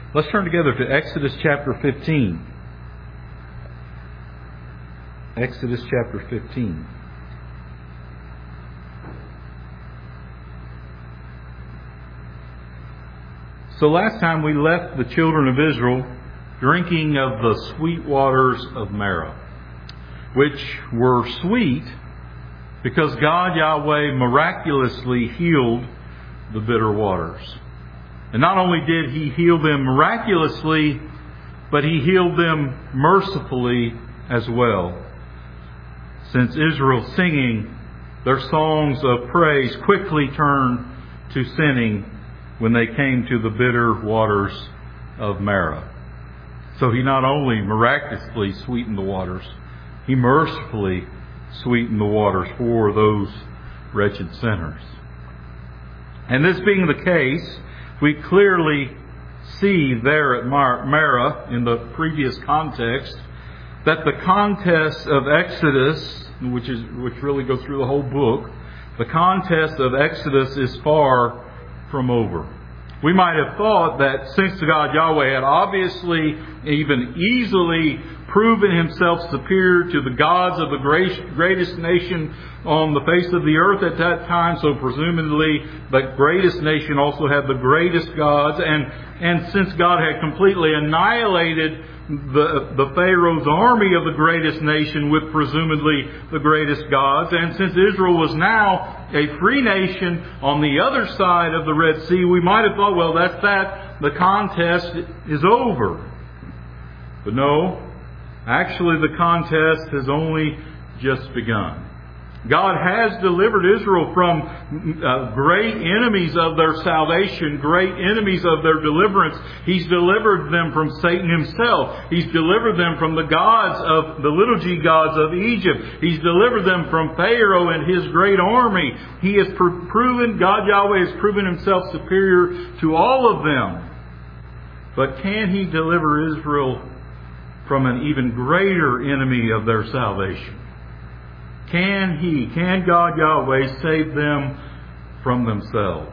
Let's turn together to Exodus chapter 15. Exodus chapter 15. So last time we left the children of Israel drinking of the sweet waters of Marah, which were sweet because God Yahweh miraculously healed the bitter waters. And not only did He heal them miraculously, but He healed them mercifully as well. Since Israel singing their songs of praise quickly turned to sinning when they came to the bitter waters of Marah. So He not only miraculously sweetened the waters, He mercifully sweetened the waters for those wretched sinners. And this being the case, we clearly see there at Marah, in the previous context, that the contest of Exodus, which really goes through the whole book, the contest of Exodus is far from over. We might have thought that since God Yahweh had obviously, even easily proven Himself superior to the gods of the greatest nation on the face of the earth at that time, so presumably the greatest nation also had the greatest gods, and since God had completely annihilated the Pharaoh's army of the greatest nation with presumably the greatest gods, and since Israel was now a free nation on the other side of the Red Sea, we might have thought, well, that's that. The contest is over. But no, actually the contest has only just begun. God has delivered Israel from great enemies of their salvation, great enemies of their deliverance. He's delivered them from Satan himself. He's delivered them from the gods of the little g gods of Egypt. He's delivered them from Pharaoh and his great army. He has proven, God Yahweh has proven Himself superior to all of them. But can He deliver Israel from an even greater enemy of their salvation? Can God Yahweh save them from themselves?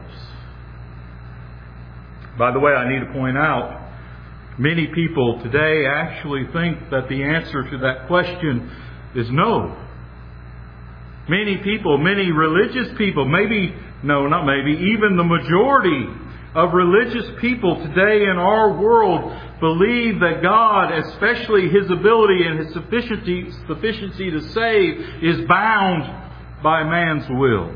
By the way, I need to point out, many people today actually think that the answer to that question is no. Many people, many religious people, even the majority of religious people today in our world believe that God, especially His ability and His sufficiency to save, is bound by man's will.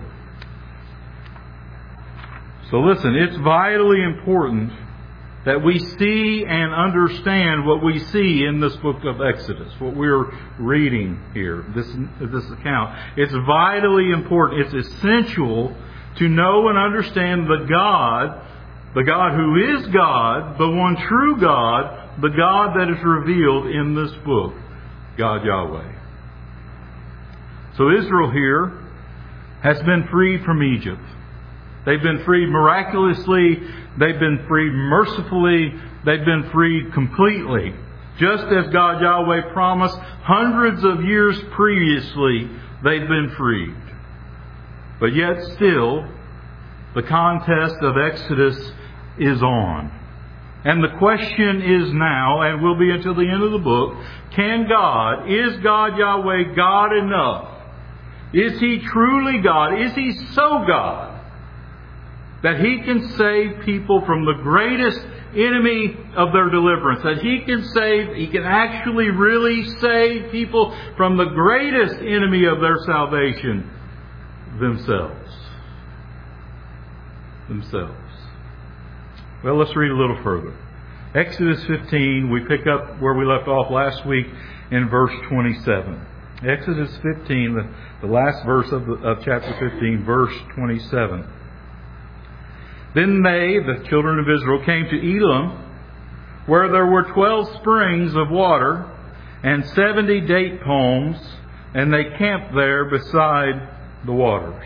So listen, it's vitally important that we see and understand what we see in this book of Exodus, what we're reading here, this account. It's vitally important. It's essential to know and understand the God who is God, the one true God, the God that is revealed in this book, God Yahweh. So Israel here has been freed from Egypt. They've been freed miraculously. They've been freed mercifully. They've been freed completely. Just as God Yahweh promised hundreds of years previously, they've been freed. But yet still, the contest of Exodus is on. And the question is now, and will be until the end of the book, is God Yahweh God enough? Is He truly God? Is He so God that He can save people from the greatest enemy of their deliverance? That He can actually really save people from the greatest enemy of their salvation, themselves. Well, let's read a little further. Exodus 15, we pick up where we left off last week in verse 27. Exodus 15, the last verse of chapter 15, verse 27. Then they, the children of Israel, came to Elim, where there were 12 springs of water and 70 date palms, and they camped there beside the waters.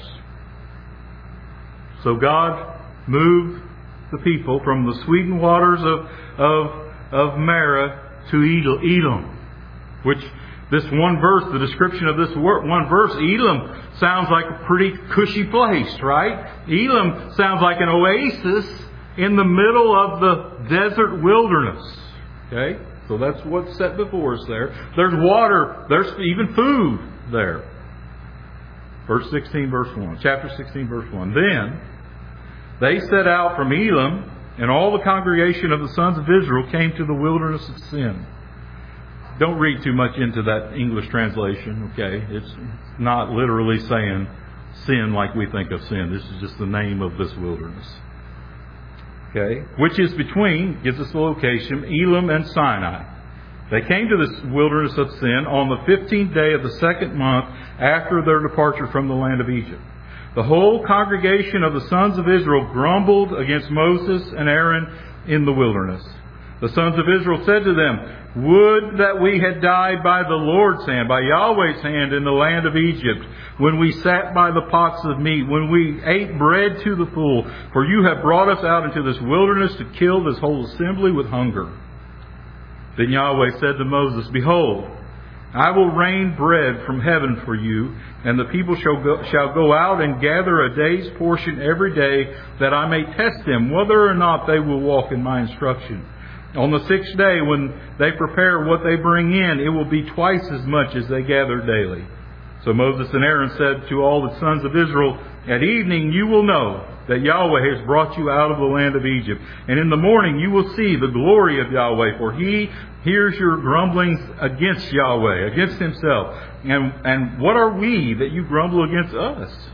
So God moved the people from the sweetened waters of Marah to Elim, which this one verse, the description of this one verse, Elim sounds like a pretty cushy place, right? Elim sounds like an oasis in the middle of the desert wilderness. Okay? So that's what's set before us there. There's water. There's even food there. Verse 16, verse 1. Chapter 16, verse 1. Then they set out from Elim, and all the congregation of the sons of Israel came to the wilderness of Sin. Don't read too much into that English translation, okay? It's not literally saying sin like we think of sin. This is just the name of this wilderness. Okay? Which is between, gives us the location, Elim and Sinai. They came to this wilderness of Sin on the 15th day of the second month after their departure from the land of Egypt. The whole congregation of the sons of Israel grumbled against Moses and Aaron in the wilderness. The sons of Israel said to them, "Would that we had died by the Lord's hand, by Yahweh's hand in the land of Egypt, when we sat by the pots of meat, when we ate bread to the full, for you have brought us out into this wilderness to kill this whole assembly with hunger." Then Yahweh said to Moses, "Behold, I will rain bread from heaven for you, and the people shall go out and gather a day's portion every day, that I may test them whether or not they will walk in my instruction. On the 6th day, when they prepare what they bring in, it will be twice as much as they gather daily." So Moses and Aaron said to all the sons of Israel, "At evening you will know that Yahweh has brought you out of the land of Egypt. And in the morning you will see the glory of Yahweh, for He hears your grumblings against Yahweh, against Himself. And what are we that you grumble against us?"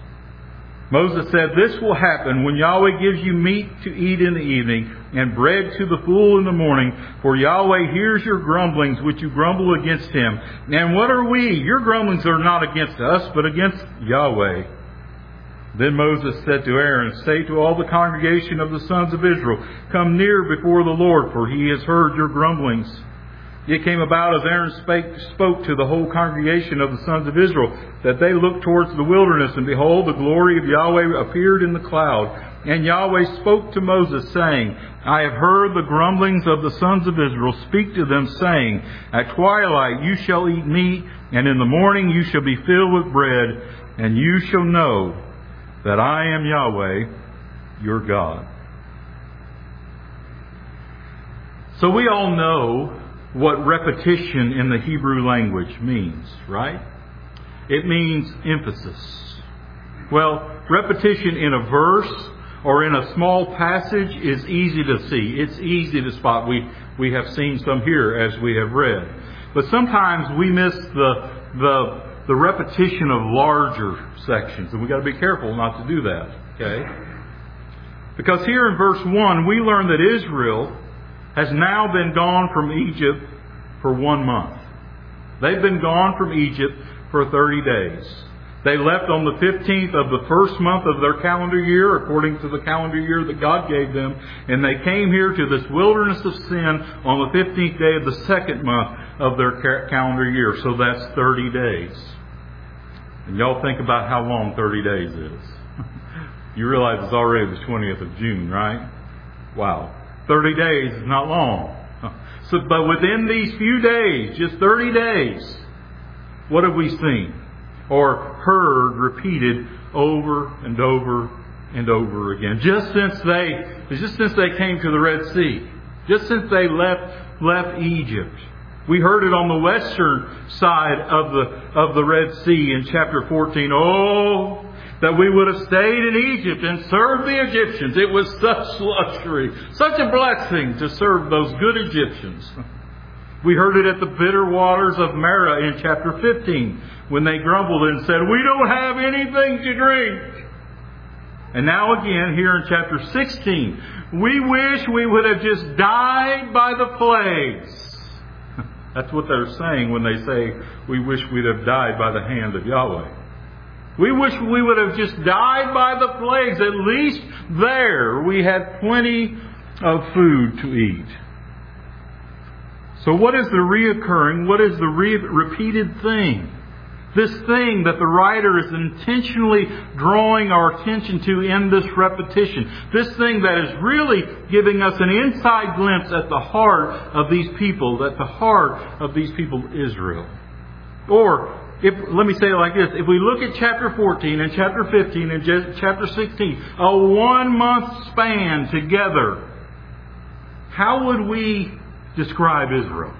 Moses said, "This will happen when Yahweh gives you meat to eat in the evening, and bread to the full in the morning, for Yahweh hears your grumblings which you grumble against Him. And what are we? Your grumblings are not against us, but against Yahweh." Then Moses said to Aaron, "Say to all the congregation of the sons of Israel, come near before the Lord, for He has heard your grumblings." It came about as Aaron spoke to the whole congregation of the sons of Israel, that they looked towards the wilderness, and behold, the glory of Yahweh appeared in the cloud. And Yahweh spoke to Moses, saying, "I have heard the grumblings of the sons of Israel. Speak to them, saying, At twilight you shall eat meat, and in the morning you shall be filled with bread, and you shall know that I am Yahweh, your God." So we all know what repetition in the Hebrew language means, right? It means emphasis. Well, repetition in a verse or in a small passage is easy to see. It's easy to spot. We have seen some here as we have read. But sometimes we miss the repetition of larger sections, and we've got to be careful not to do that, okay? Because here in verse 1, we learn that Israel has now been gone from Egypt for 1 month. They've been gone from Egypt for 30 days. They left on the 15th of the first month of their calendar year, according to the calendar year that God gave them, and they came here to this wilderness of Sin on the 15th day of the second month of their calendar year. So that's 30 days. And y'all think about how long 30 days is. You realize it's already the 20th of June, right? Wow. 30 days is not long. But within these few days, just 30 days, what have we seen or heard repeated over and over and over again? Just since they came to the Red Sea, just since they left Egypt. We heard it on the western side of the Red Sea in chapter 14. Oh, that we would have stayed in Egypt and served the Egyptians. It was such luxury, such a blessing to serve those good Egyptians. We heard it at the bitter waters of Marah in chapter 15, when they grumbled and said, "We don't have anything to drink." And now again, here in chapter 16, we wish we would have just died by the plagues. That's what they're saying when they say, we wish we'd have died by the hand of Yahweh. We wish we would have just died by the plagues. At least there we had plenty of food to eat. So what is the repeated thing? This thing that the writer is intentionally drawing our attention to in this repetition. This thing that is really giving us an inside glimpse at the heart of these people, Israel. Or let me say it like this. If we look at chapter 14 and chapter 15 and chapter 16, a 1 month span together, how would we describe Israel?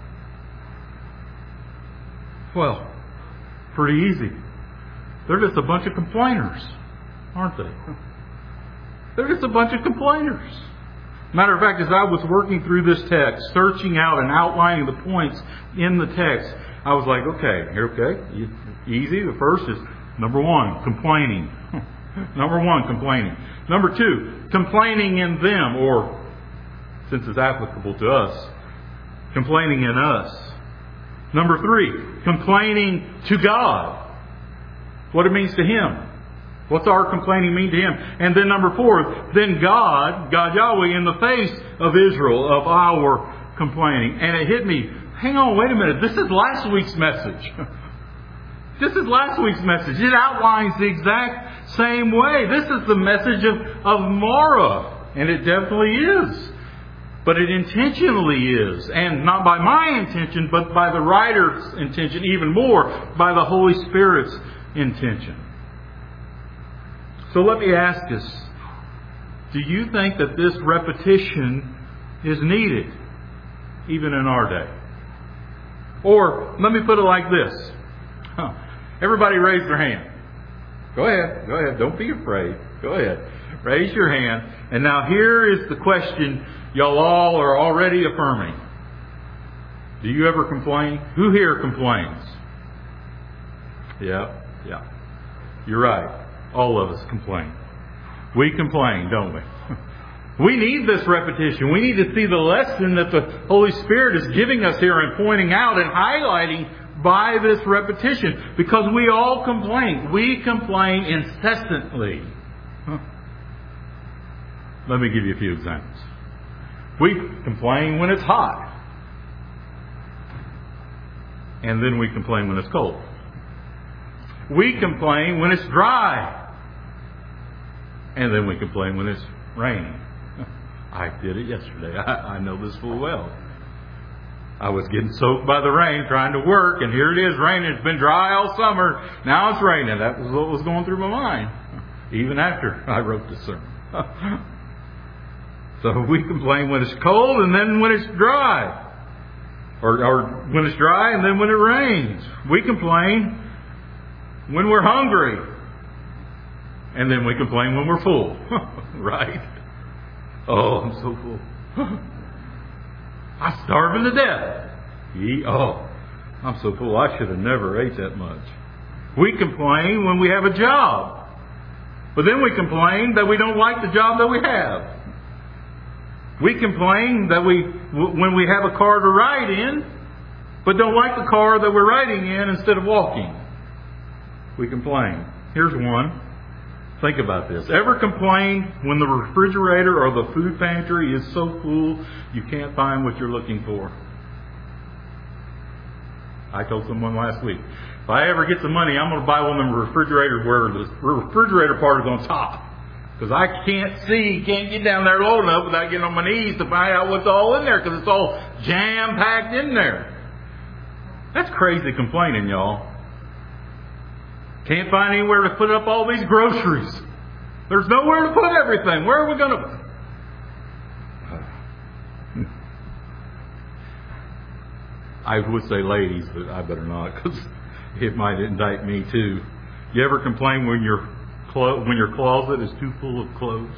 Well, pretty easy. They're just a bunch of complainers, aren't they? They're just a bunch of complainers. Matter of fact, as I was working through this text, searching out and outlining the points in the text, I was like, okay, easy. The first is, number one, complaining. Number one, complaining. Number two, complaining in them, or, since it's applicable to us, complaining in us. Number three, complaining to God. What it means to Him. What's our complaining mean to Him? And then number four, then God Yahweh, in the face of Israel, of our complaining. And it hit me, hang on, wait a minute, this is last week's message. This is last week's message. It outlines the exact same way. This is the message of Mara. And it definitely is. But it intentionally is. And not by my intention, but by the writer's intention, even more by the Holy Spirit's intention. So let me ask us, do you think that this repetition is needed, even in our day? Or, let me put it like this. Everybody raise their hand. Go ahead. Don't be afraid. Go ahead. Raise your hand. And now here is the question y'all all are already affirming. Do you ever complain? Who here complains? Yeah. You're right. All of us complain. We complain, don't we? We need this repetition. We need to see the lesson that the Holy Spirit is giving us here and pointing out and highlighting by this repetition. Because we all complain. We complain incessantly. Let me give you a few examples. We complain when it's hot. And then we complain when it's cold. We complain when it's dry. And then we complain when it's raining. I did it yesterday. I know this full well. I was getting soaked by the rain trying to work, and here it is raining. It's been dry all summer. Now it's raining. That was what was going through my mind, even after I wrote this sermon. So we complain when it's cold and then when it's dry. Or when it's dry and then when it rains. We complain when we're hungry. And then we complain when we're full. Right? Oh, I'm so full. I'm starving to death. I'm so full. I should have never ate that much. We complain when we have a job. But then we complain that we don't like the job that we have. We complain that when we have a car to ride in, but don't like the car that we're riding in instead of walking. We complain. Here's one. Think about this. Ever complain when the refrigerator or the food pantry is so full you can't find what you're looking for? I told someone last week, if I ever get some money, I'm going to buy one of them refrigerators where the refrigerator part is on top. Because I can't get down there low enough without getting on my knees to find out what's all in there, because it's all jam-packed in there. That's crazy complaining, y'all. Can't find anywhere to put up all these groceries. There's nowhere to put everything. Where are we going to... I would say ladies, but I better not, because it might indict me too. You ever complain when your closet is too full of clothes?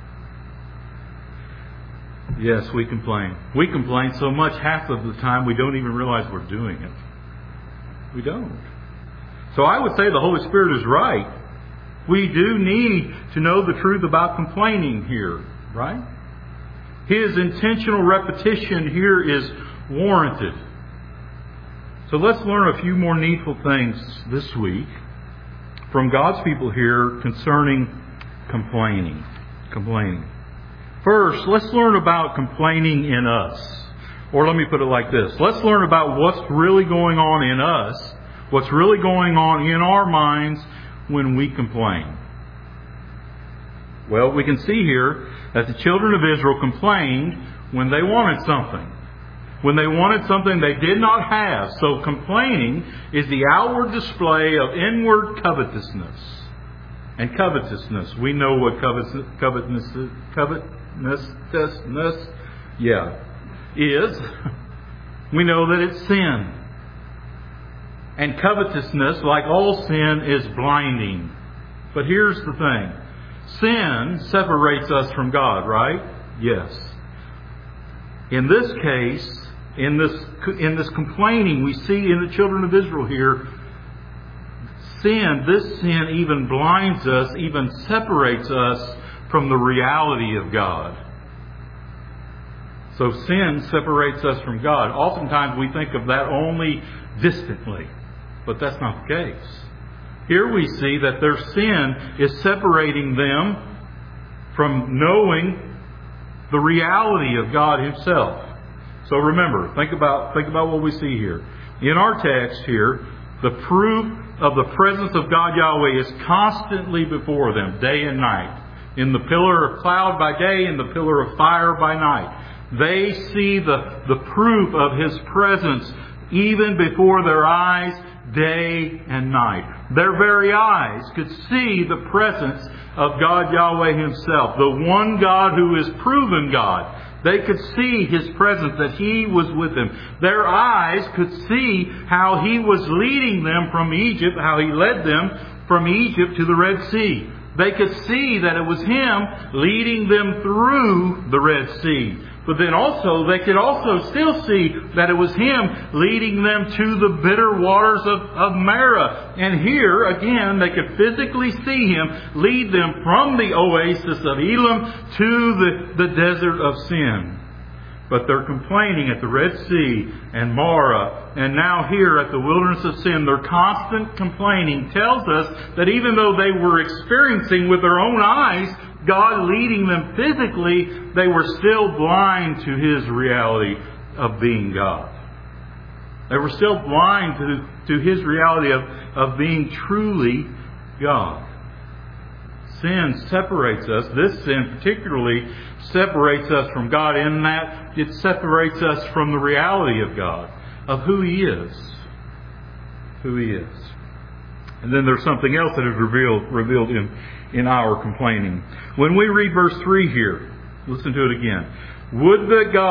Yes, we complain. We complain so much half of the time we don't even realize we're doing it. We don't. So I would say the Holy Spirit is right. We do need to know the truth about complaining here, right? His intentional repetition here is warranted. So let's learn a few more needful things this week from God's people here concerning complaining. First, let's learn about complaining in us. Or let me put it like this. Let's learn about what's really going on in us, what's really going on in our minds when we complain. Well, we can see here that the children of Israel complained when they wanted something. when they wanted something they did not have. So complaining is the outward display of inward covetousness. And covetousness, we know what covetousness is. We know that it's sin. And covetousness, like all sin, is blinding. But here's the thing. Sin separates us from God, right? Yes. In this case, in this complaining we see in the children of Israel here, this sin even blinds us, even separates us from the reality of God. So sin separates us from God. Oftentimes we think of that only distantly, but that's not the case. Here we see that their sin is separating them from knowing the reality of God Himself. So remember, think about what we see here. In our text here, the proof of the presence of God Yahweh is constantly before them, day and night. In the pillar of cloud by day, in the pillar of fire by night. They see the proof of His presence even before their eyes, day and night. Their very eyes could see the presence of God Yahweh Himself, the one God who is proven God. They could see His presence, that He was with them. Their eyes could see how He was leading them from Egypt, how He led them from Egypt to the Red Sea. They could see that it was Him leading them through the Red Sea. But then also, they could also still see that it was Him leading them to the bitter waters of Marah. And here, again, they could physically see Him lead them from the oasis of Elim to the desert of Sin. But they're complaining at the Red Sea and Marah, and now here at the wilderness of Sin. Their constant complaining tells us that even though they were experiencing with their own eyes God leading them physically, they were still blind to His reality of being God. They were still blind to His reality of being truly God. Sin separates us. This sin particularly separates us from God in that it separates us from the reality of God, of who He is. Who He is. And then there's something else that is revealed in our complaining. When we read verse 3 here, listen to it again. Would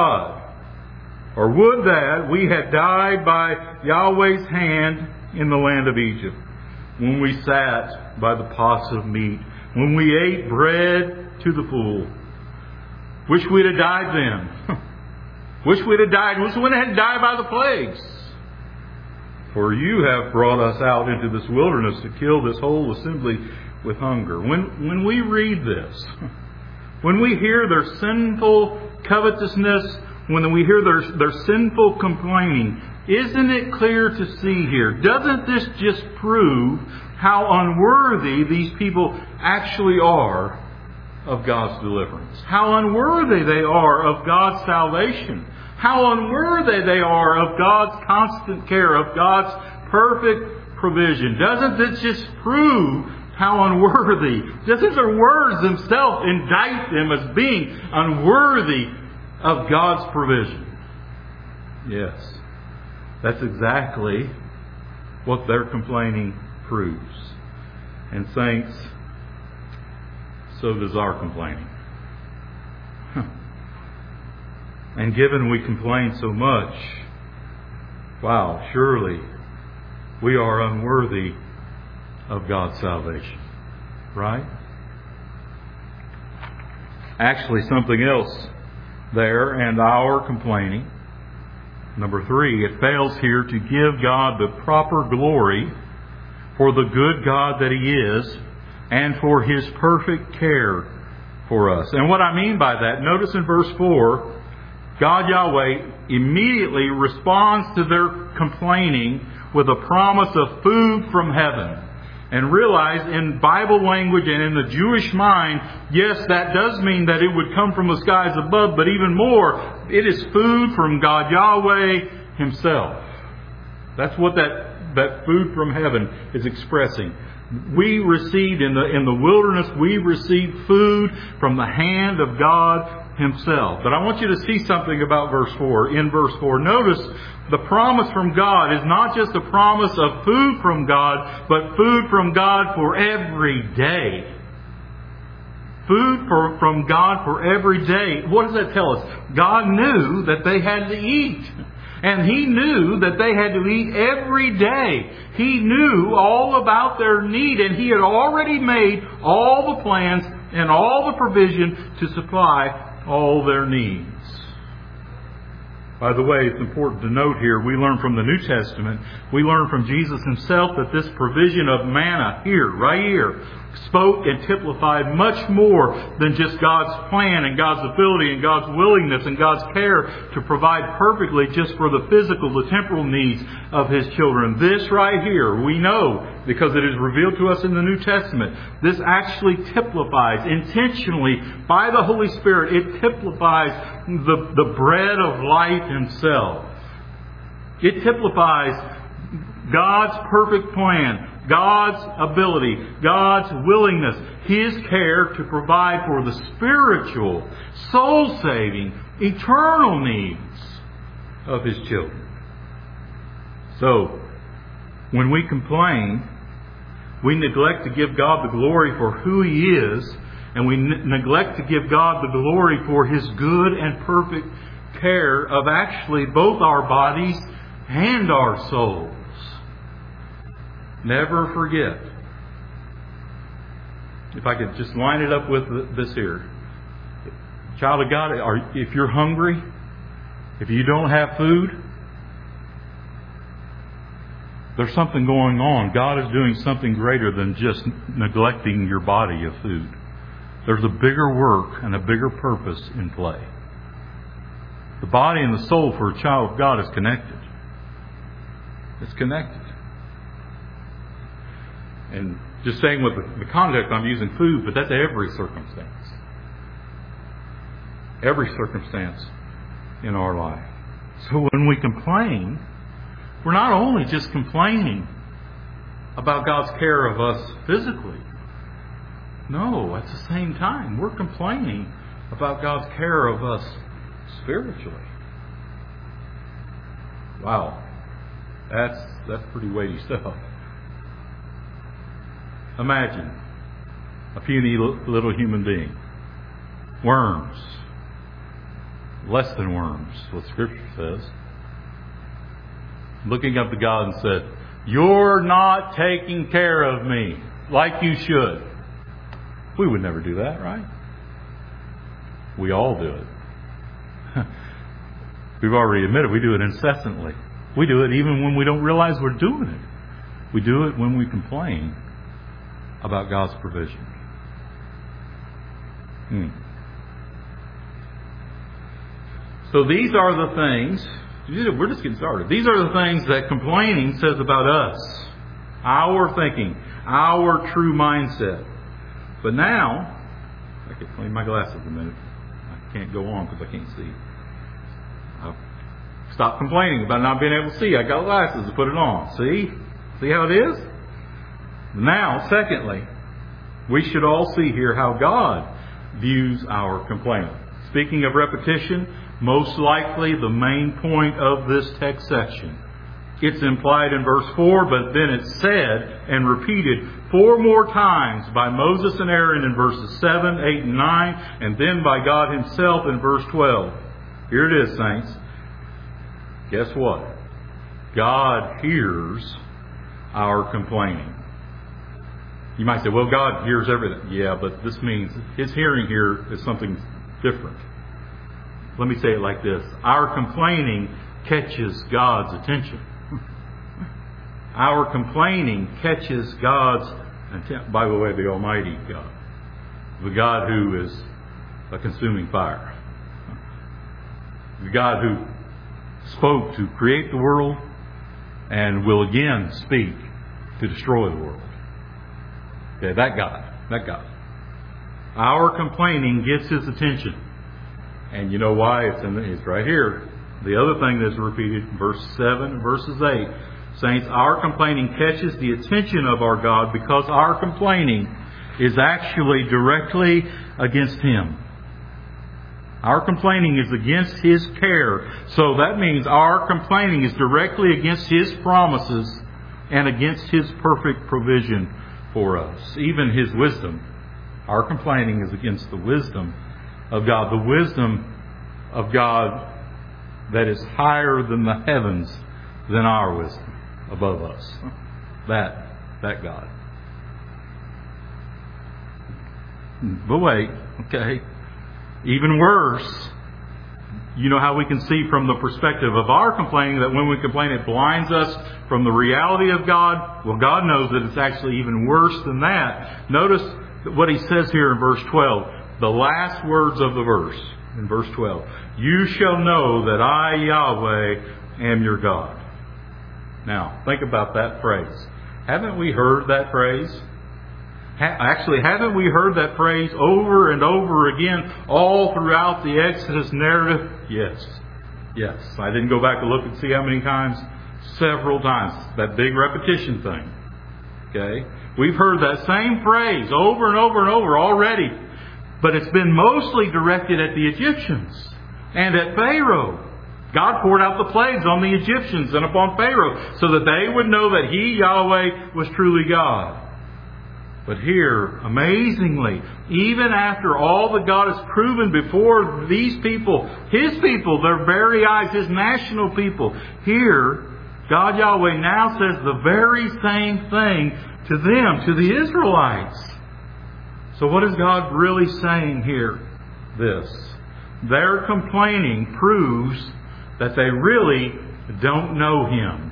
that we had died by Yahweh's hand in the land of Egypt, when we sat by the pots of meat, when we ate bread to the full. Wish we'd have died then. Wish we'd have died. Wish we wouldn't have died by the plagues. For you have brought us out into this wilderness to kill this whole assembly with hunger. When we read this, when we hear their sinful covetousness, when we hear their sinful complaining, isn't it clear to see here? Doesn't this just prove how unworthy these people actually are of God's deliverance? How unworthy they are of God's salvation? How unworthy they are of God's constant care, of God's perfect provision? Doesn't this just prove how unworthy? Doesn't their words themselves indict them as being unworthy of God's provision? Yes. That's exactly what their complaining proves. And saints, so does our complaining. And given we complain so much, wow, surely we are unworthy of God's salvation. Right? Actually, something else there, and our complaining. Number 3, it fails here to give God the proper glory for the good God that He is and for His perfect care for us. And what I mean by that, notice in verse 4, God Yahweh immediately responds to their complaining with a promise of food from heaven. And realize in Bible language and in the Jewish mind, yes, that does mean that it would come from the skies above, but even more, it is food from God Yahweh Himself. That's what that food from heaven is expressing. We received in the wilderness, we received food from the hand of God Himself. But I want you to see something about verse 4. In verse 4, notice the promise from God is not just a promise of food from God, but food from God for every day. Food from God for every day. What does that tell us? God knew that they had to eat. And He knew that they had to eat every day. He knew all about their need, and He had already made all the plans and all the provision to supply all their needs. By the way, it's important to note here, we learn from the New Testament, we learn from Jesus Himself that this provision of manna here, right here, spoke and typified much more than just God's plan and God's ability and God's willingness and God's care to provide perfectly just for the physical, the temporal needs of His children. This right here, we know, because it is revealed to us in the New Testament, this actually typifies, intentionally, by the Holy Spirit, it typifies the bread of life Himself. It typifies God's perfect plan, God's ability, God's willingness, His care to provide for the spiritual, soul-saving, eternal needs of His children. So, when we complain, we neglect to give God the glory for who He is, and we neglect to give God the glory for His good and perfect care of actually both our bodies and our souls. Never forget. If I could just line it up with this here. Child of God, if you're hungry, if you don't have food, there's something going on. God is doing something greater than just neglecting your body of food. There's a bigger work and a bigger purpose in play. The body and the soul for a child of God is connected. It's connected. And just saying with the context, I'm using food, but that's every circumstance. Every circumstance in our life. So when we complain, we're not only just complaining about God's care of us physically. No, at the same time, we're complaining about God's care of us spiritually. Wow. That's pretty weighty stuff. Imagine a puny little human being. Worms. Less than worms, what Scripture says. Looking up to God and said, "You're not taking care of me like you should." We would never do that, right? We all do it. We've already admitted we do it incessantly. We do it even when we don't realize we're doing it. We do it when we complain about God's provision. So these are the things, we're just getting started. These are the things that complaining says about us. Our thinking, our true mindset. But now, I can clean my glasses a minute. I can't go on because I can't see. I'll stop complaining about not being able to see. I got glasses to put it on. See how it is? Now, secondly, we should all see here how God views our complaining. Speaking of repetition, most likely the main point of this text section. It's implied in verse 4, but then it's said and repeated 4 more times by Moses and Aaron in verses 7, 8, and 9, and then by God Himself in verse 12. Here it is, saints. Guess what? God hears our complaining. You might say, well, God hears everything. Yeah, but this means His hearing here is something different. Let me say it like this. Our complaining catches God's attention. Our complaining catches God's attention. By the way, the Almighty God. The God who is a consuming fire. The God who spoke to create the world and will again speak to destroy the world. Okay, that God. Our complaining gets His attention. And you know why? It's right here. The other thing that's repeated, verse 7, verses 8. Saints, our complaining catches the attention of our God because our complaining is actually directly against Him. Our complaining is against His care. So that means our complaining is directly against His promises and against His perfect provision for us. Even His wisdom. Our complaining is against the wisdom of God. The wisdom of God that is higher than the heavens than our wisdom above us. That God. But wait, okay. Even worse, you know how we can see from the perspective of our complaining that when we complain it blinds us from the reality of God? Well, God knows that it's actually even worse than that. Notice what He says here in verse 12. The last words of the verse in verse 12. You shall know that I, Yahweh, am your God. Now, think about that phrase. Haven't we heard that phrase? Actually, haven't we heard that phrase over and over again all throughout the Exodus narrative? Yes. Yes. I didn't go back to look and see how many times. Several times. That big repetition thing. Okay? We've heard that same phrase over and over and over already. But it's been mostly directed at the Egyptians and at Pharaoh. God poured out the plagues on the Egyptians and upon Pharaoh so that they would know that He, Yahweh, was truly God. But here, amazingly, even after all that God has proven before these people, His people, their very eyes, His national people, here, God Yahweh now says the very same thing to them, to the Israelites. So what is God really saying here? This. Their complaining proves that they really don't know Him.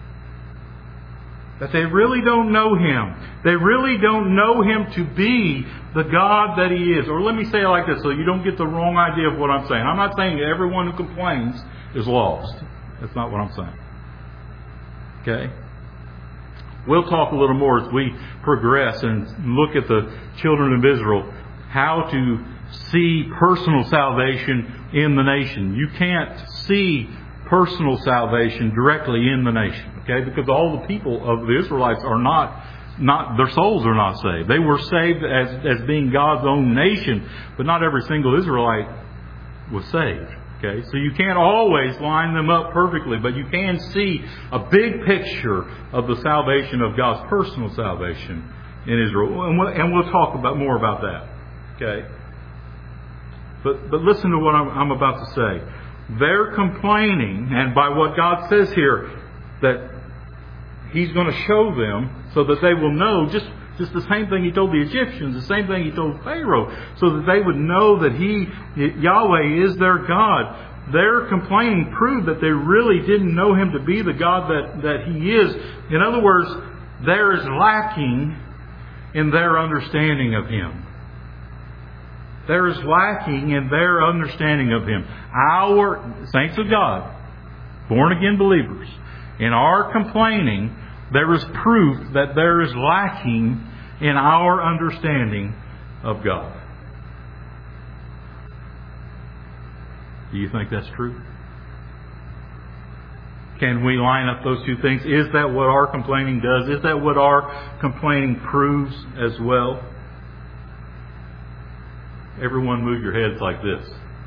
That they really don't know Him. They really don't know Him to be the God that He is. Or let me say it like this so you don't get the wrong idea of what I'm saying. I'm not saying that everyone who complains is lost. That's not what I'm saying. Okay? We'll talk a little more as we progress and look at the children of Israel, how to see personal salvation in the nation. You can't see personal salvation directly in the nation, okay? Because all the people of the Israelites are not their souls are not saved. They were saved as being God's own nation, but not every single Israelite was saved. Okay, so you can't always line them up perfectly, but you can see a big picture of the salvation of God's personal salvation in Israel, and we'll talk more about that. Okay, but listen to what I'm about to say. They're complaining, and by what God says here, that He's going to show them so that they will know just the same thing He told the Egyptians, the same thing He told Pharaoh, so that they would know that Yahweh, is their God. Their complaining proved that they really didn't know Him to be the God that He is. In other words, there is lacking in their understanding of Him. There is lacking in their understanding of Him. Our saints of God, born again believers, in our complaining, there is proof that there is lacking in our understanding of God. Do you think that's true? Can we line up those two things? Is that what our complaining does? Is that what our complaining proves as well? Everyone move your heads like this.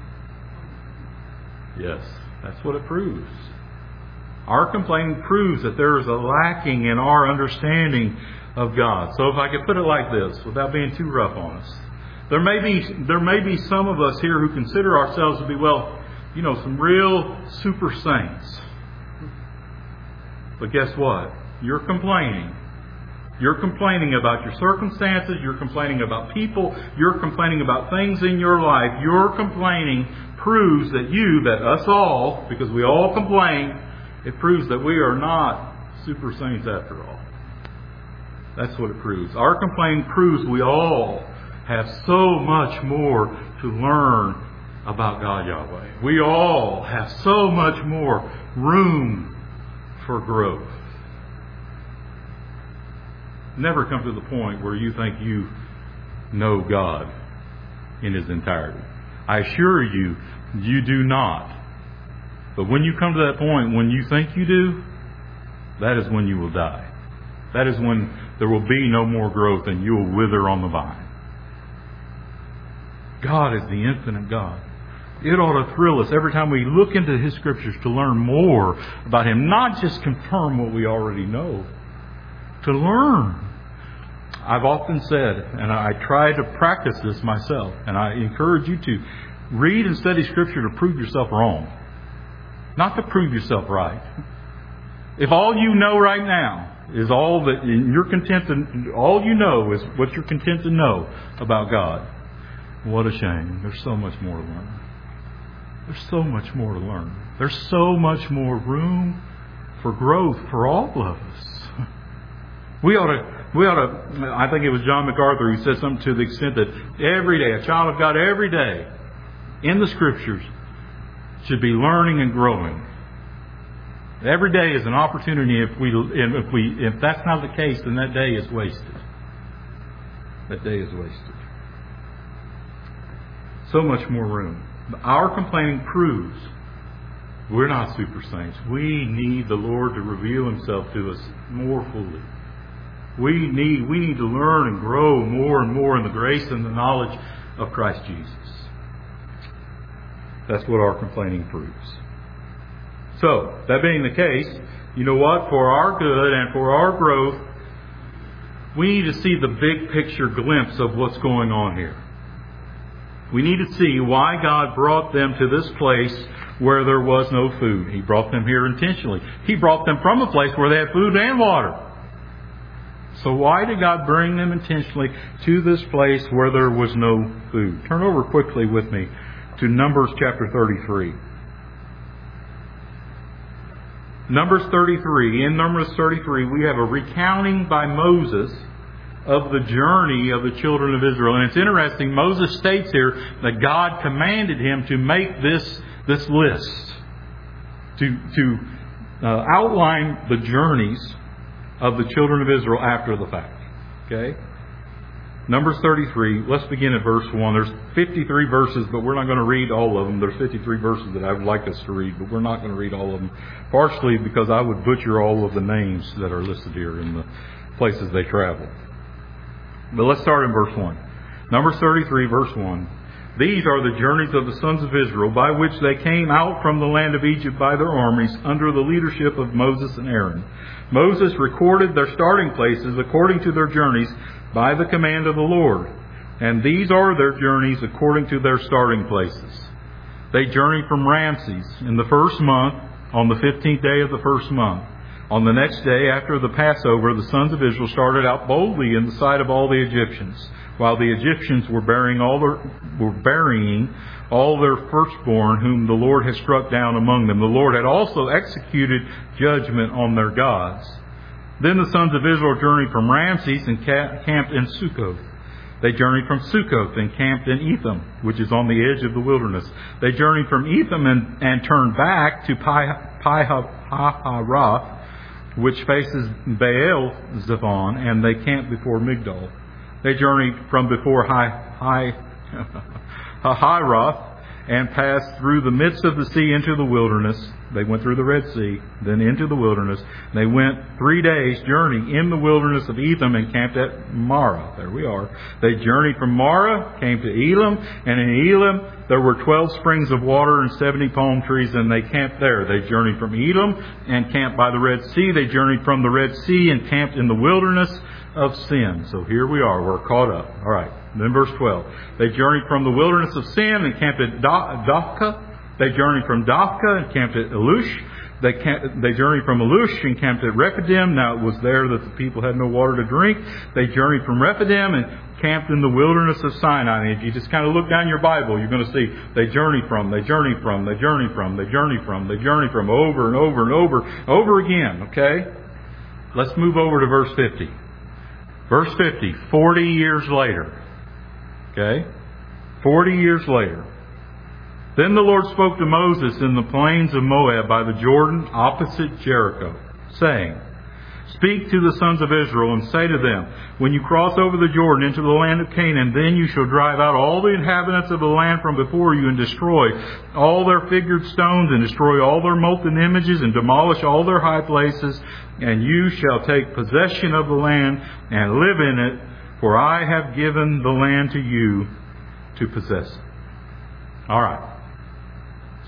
Yes, that's what it proves. Our complaining proves that there is a lacking in our understanding of God. So if I could put it like this, without being too rough on us. There may be some of us here who consider ourselves to be, some real super saints. But guess what? You're complaining. You're complaining about your circumstances. You're complaining about people. You're complaining about things in your life. Your complaining proves that us all, because we all complain, it proves that we are not super saints after all. That's what it proves. Our complaining proves we all have so much more to learn about God Yahweh. We all have so much more room for growth. Never come to the point where you think you know God in His entirety. I assure you, you do not. But when you come to that point, when you think you do, that is when you will die. That is when there will be no more growth and you will wither on the vine. God is the infinite God. It ought to thrill us every time we look into His Scriptures to learn more about Him. Not just confirm what we already know. To learn. I've often said, and I try to practice this myself, and I encourage you to read and study Scripture to prove yourself wrong. Not to prove yourself right. If all you know right now is all that you're content to, all you know is what you're content to know about God, what a shame. There's so much more to learn. There's so much more to learn. There's so much more room for growth for all of us. We ought to, I think it was John MacArthur who said something to the extent that every day, a child of God every day in the Scriptures should be learning and growing. Every day is an opportunity. If that's not the case, then that day is wasted. That day is wasted. So much more room. Our complaining proves we're not super saints. We need the Lord to reveal Himself to us more fully. We need to learn and grow more and more in the grace and the knowledge of Christ Jesus. That's what our complaining proves. So, that being the case, you know what? For our good and for our growth, we need to see the big picture glimpse of what's going on here. We need to see why God brought them to this place where there was no food. He brought them here intentionally. He brought them from a place where they had food and water. So why did God bring them intentionally to this place where there was no food? Turn over quickly with me to Numbers chapter 33. Numbers 33. In Numbers 33, we have a recounting by Moses of the journey of the children of Israel. And it's interesting, Moses states here that God commanded him to make this list, to outline the journeys of the children of Israel after the fact. Okay? Numbers 33, let's begin at verse 1. There's 53 verses, but we're not going to read all of them. There's 53 verses that I would like us to read, but we're not going to read all of them. Partially because I would butcher all of the names that are listed here in the places they traveled. But let's start in verse 1. Numbers 33, verse 1. These are the journeys of the sons of Israel, by which they came out from the land of Egypt by their armies, under the leadership of Moses and Aaron. Moses recorded their starting places according to their journeys by the command of the Lord. And these are their journeys according to their starting places. They journeyed from Ramses in the first month, on the 15th day of the first month. On the next day after the Passover, the sons of Israel started out boldly in the sight of all the Egyptians, while the Egyptians were burying all their firstborn whom the Lord had struck down among them. The Lord had also executed judgment on their gods. Then the sons of Israel journeyed from Ramses and camped in Succoth. They journeyed from Succoth and camped in Etham, which is on the edge of the wilderness. They journeyed from Etham and turned back to Pi-hahiroth, which faces Baal Zephon, and they camped before Migdol. They journeyed from before Hahiroth and passed through the midst of the sea into the wilderness. They went through the Red Sea, then into the wilderness. They went 3 days' journey in the wilderness of Etham and camped at Marah. There we are. They journeyed from Marah, came to Elim, and in Elim there were 12 springs of water and 70 palm trees, and they camped there. They journeyed from Elim and camped by the Red Sea. They journeyed from the Red Sea and camped in the wilderness of Sin. So here we are. We're caught up. All right. Then verse 12. They journeyed from the wilderness of Sin and camped at Dophkah. They journeyed from Dophkah and camped at Elush. They journeyed from Elush and camped at Rephidim. Now it was there that the people had no water to drink. They journeyed from Rephidim and camped in the wilderness of Sinai. And if you just kind of look down your Bible, you're going to see they journeyed from, over and over again. Okay? Let's move over to verse 50. Verse 50, 40 years later. Okay? 40 years later. Then the Lord spoke to Moses in the plains of Moab by the Jordan opposite Jericho, saying, Speak to the sons of Israel and say to them, When you cross over the Jordan into the land of Canaan, then you shall drive out all the inhabitants of the land from before you and destroy all their figured stones and destroy all their molten images and demolish all their high places. And you shall take possession of the land and live in it, for I have given the land to you to possess it. All right.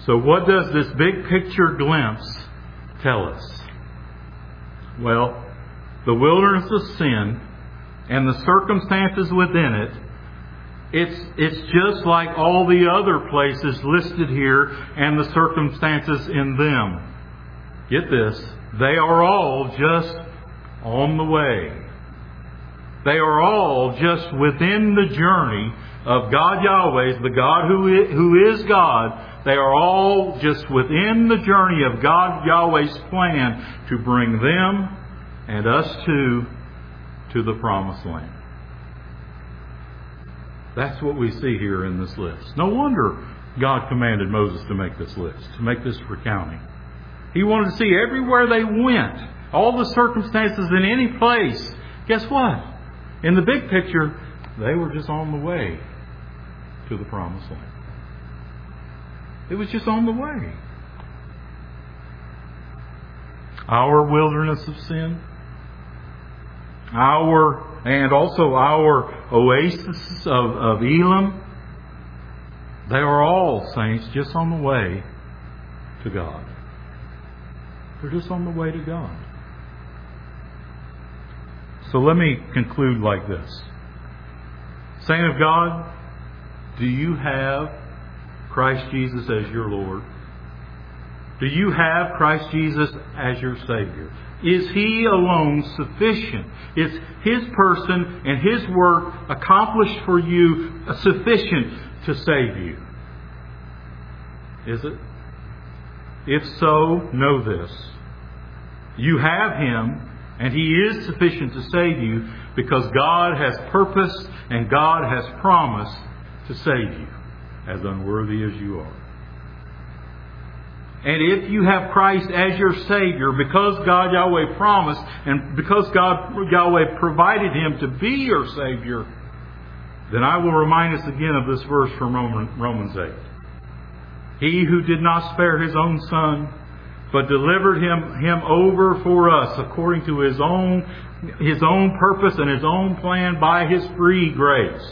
So what does this big picture glimpse tell us? Well, the wilderness of sin and the circumstances within it, it's just like all the other places listed here and the circumstances in them. Get this, they are all just on the way. They are all just within the journey of God Yahweh, the God who is God. They are all just within the journey of God Yahweh's plan to bring them and us to the promised land. That's what we see here in this list. No wonder God commanded Moses to make this list, to make this recounting. He wanted to see everywhere they went, all the circumstances in any place. Guess what? In the big picture, they were just on the way to the promised land. It was just on the way. Our wilderness of sin, and also our oasis of Elim, they are all, saints, just on the way to God. They're just on the way to God. So let me conclude like this. Saint of God, do you have Christ Jesus as your Lord? Do you have Christ Jesus as your Savior? Is He alone sufficient? Is His person and His work accomplished for you sufficient to save you? Is it? If so, know this. You have Him, and He is sufficient to save you because God has purposed and God has promised to save you, as unworthy as you are. And if you have Christ as your Savior, because God Yahweh promised and because God Yahweh provided Him to be your Savior, then I will remind us again of this verse from Romans 8. He who did not spare His own Son, but delivered him over for us according to His own purpose and His own plan by His free grace.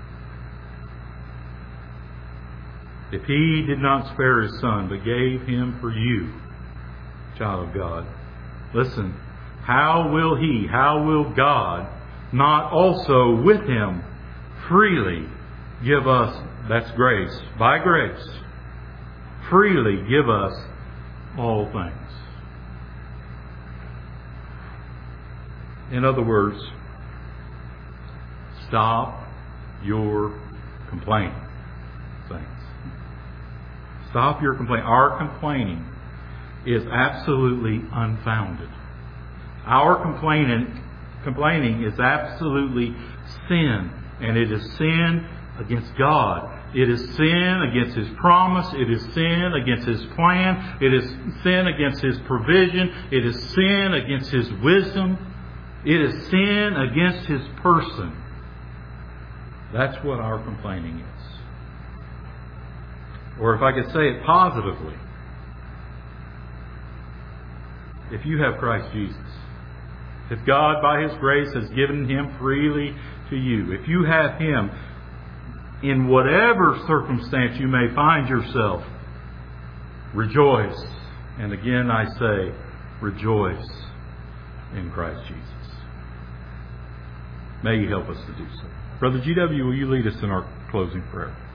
If He did not spare His Son, but gave Him for you, child of God, listen, how will God not also with Him freely give us, that's grace, by grace, freely give us all things? In other words, stop your complaining, saints. Stop your complaining. Our complaining is absolutely unfounded. Our complaining is absolutely sin. And it is sin against God. It is sin against His promise. It is sin against His plan. It is sin against His provision. It is sin against His wisdom. It is sin against His person. That's what our complaining is. Or if I could say it positively, if you have Christ Jesus, if God by His grace has given Him freely to you, if you have Him in whatever circumstance you may find yourself, rejoice. And again I say, rejoice in Christ Jesus. May He help us to do so. Brother GW, will you lead us in our closing prayer?